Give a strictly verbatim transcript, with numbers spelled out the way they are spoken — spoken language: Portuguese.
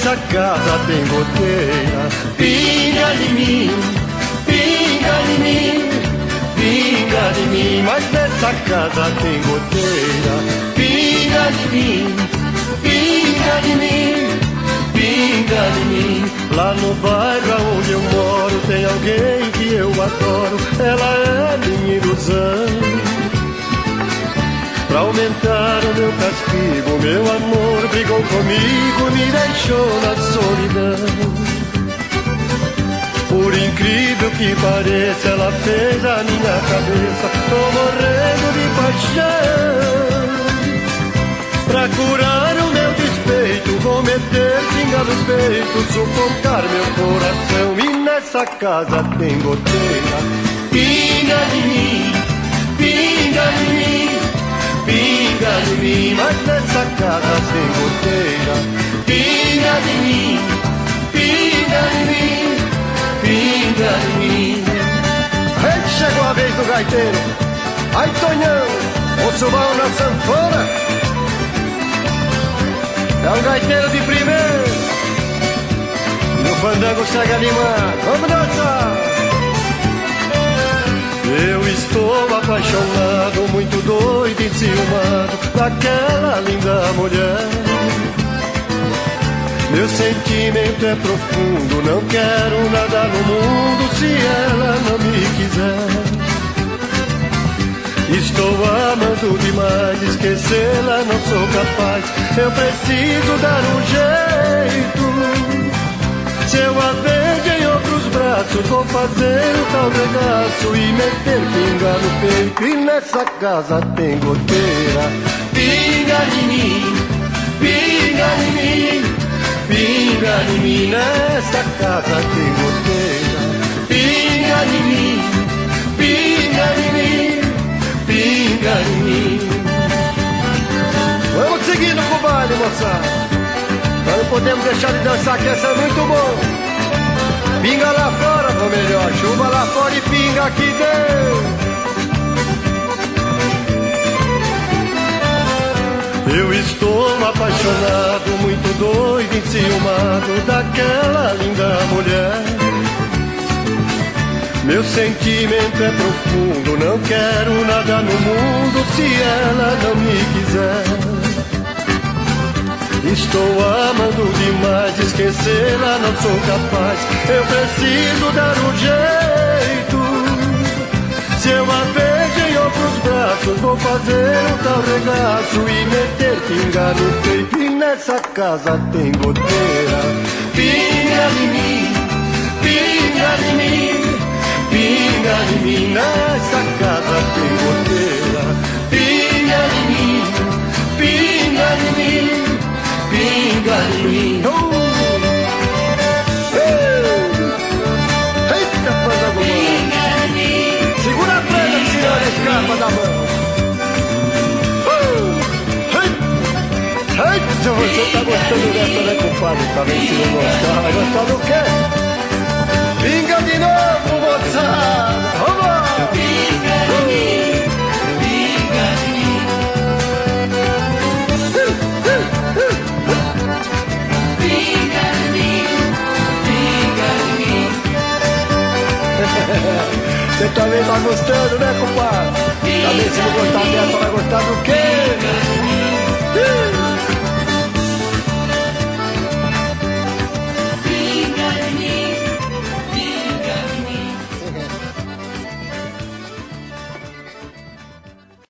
nessa casa tem goteira. Pinga de mim, pinga de mim, pinga de mim, mas nessa casa tem goteira. Pinga de mim, pinga de mim, pinga de mim. Lá no bairro onde eu moro tem alguém que eu adoro. Ela é minha ilusão. Pra aumentar o meu castigo, meu amor brigou comigo, me deixou na solidão. Por incrível que pareça, ela fez a minha cabeça. Tô morrendo de paixão. Pra curar o meu despeito, vou meter pinga no peito, sufocar meu coração. E nessa casa tem goteira. Pinga de mim, pinga de mim, pinga de mim, mas nessa casa tem goteira. Pinga de mim, pinga de mim, pinga de mim. Ei, chegou a vez do gaiteiro. Ai, Tonhão, o subão na sanfona. É um gaiteiro de primeiro. E o fandango chega animado. Vamos dançar. Eu estou apaixonado, muito doido e enciumado daquela linda mulher. Meu sentimento é profundo, não quero nada no mundo se ela não me quiser. Estou amando demais, esquecê-la não sou capaz. Eu preciso dar um jeito. Se eu a vejo em outros braços, vou fazer o tal regaço e meter pinga no peito. E nessa casa tem goteira. Pinga de mim, pinga de mim, pinga de mim. Nessa casa tem goteira. Pinga de mim, pinga de mim, pinga de mim. Vamos seguindo com o baile, moçada. Nós não podemos deixar de dançar, que essa é muito bom. Pinga lá fora, ou melhor, chuva lá fora e pinga aqui dentro. Eu estou apaixonado, muito doido, enciumado daquela linda mulher. Meu sentimento é profundo, não quero nada no mundo se ela não me quiser. Estou amando demais, esquecê-la não sou capaz. Eu preciso dar um jeito. Se eu a vejo em outros braços, vou fazer um tal regaço e meter pinga no peito. E nessa casa tem goteira. Pinga de mim, pinga de mim, pinga de mim. Nessa casa tem goteira. Pinga de mim, pinga de mim, pinga de mim. Oh. Eita, fandango, mano. Segura a prenda que senão ela escapa da mão. Oh. Eita, você tá gostando dessa, né, compadre? Tá vendo se não gostar? Vai gostar do quê? Pinga de novo, moçada. Vamos lá. Pinga de mim, pinga de mim. Você também tá gostando, né, compadre? Também se não gostar dessa, vai gostar do quê?